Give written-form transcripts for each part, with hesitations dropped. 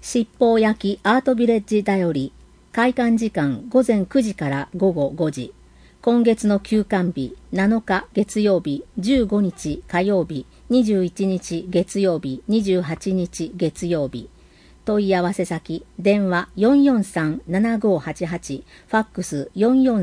七宝焼アートビレッジだより、開館時間午前9時から午後5時。今月の休館日、7日月曜日、15日火曜日、21日月曜日、28日月曜日。問い合わせ先、電話 443-7588、ファックス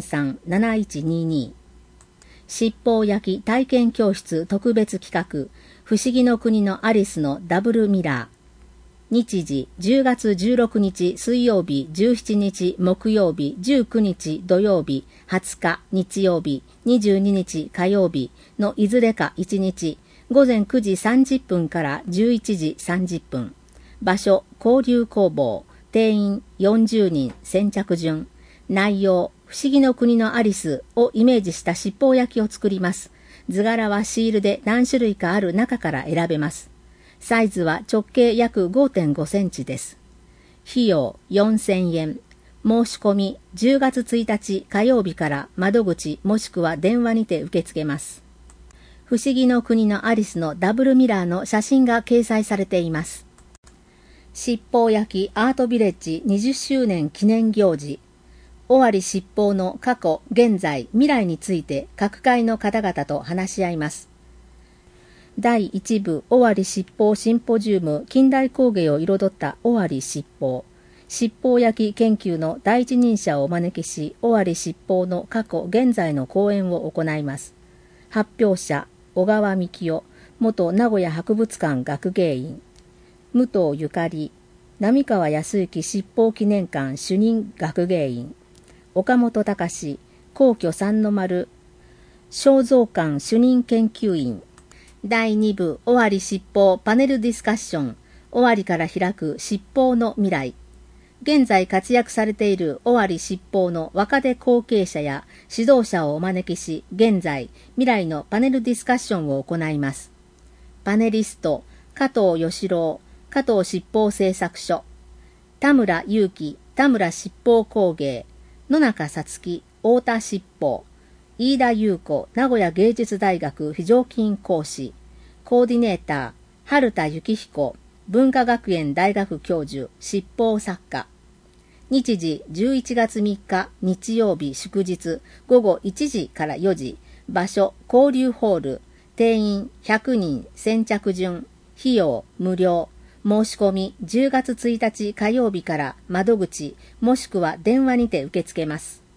443-7122。七宝焼体験教室特別企画、不思議の国のアリスのダブルミラー。日時10月16日水曜日、17日木曜日、19日土曜日、20日日曜日、22日火曜日のいずれか1日、午前9時30分から11時30分。場所、交流工房。定員40人、先着順。内容、不思議の国のアリスをイメージした七宝焼きを作ります。図柄はシールで何種類かある中から選べます。サイズは直径約 5.5 センチです。費用4000円。申し込み10月1日火曜日から窓口もしくは電話にて受け付けます。不思議の国のアリスのダブルミラーの写真が掲載されています。七宝焼アートビレッジ20周年記念行事。尾張七宝の過去、現在、未来について各界の方々と話し合います。第1部尾張七宝シンポジウム近代工芸を彩った尾張七宝。七宝焼研究の第一人者をお招きし、尾張七宝の過去、現在の講演を行います。発表者、小川幹夫、元名古屋博物館学芸員。武藤ゆかり、並川康之七宝記念館主任学芸員。岡本隆、皇居三の丸肖像館主任研究員。第2部尾張七宝パネルディスカッション。尾張から開く七宝の未来。現在活躍されている尾張七宝の若手後継者や指導者をお招きし、現在未来のパネルディスカッションを行います。パネリスト、加藤義郎、加藤七宝製作所。田村祐樹、田村七宝工芸。野中さつき、太田七宝。飯田優子、名古屋芸術大学非常勤講師。コーディネーター、春田幸彦、文化学園大学教授、七宝作家。日時11月3日日曜日祝日午後1時から4時。場所、交流ホール。定員100人、先着順。費用無料。申し込み10月1日火曜日から窓口もしくは電話にて受け付けます。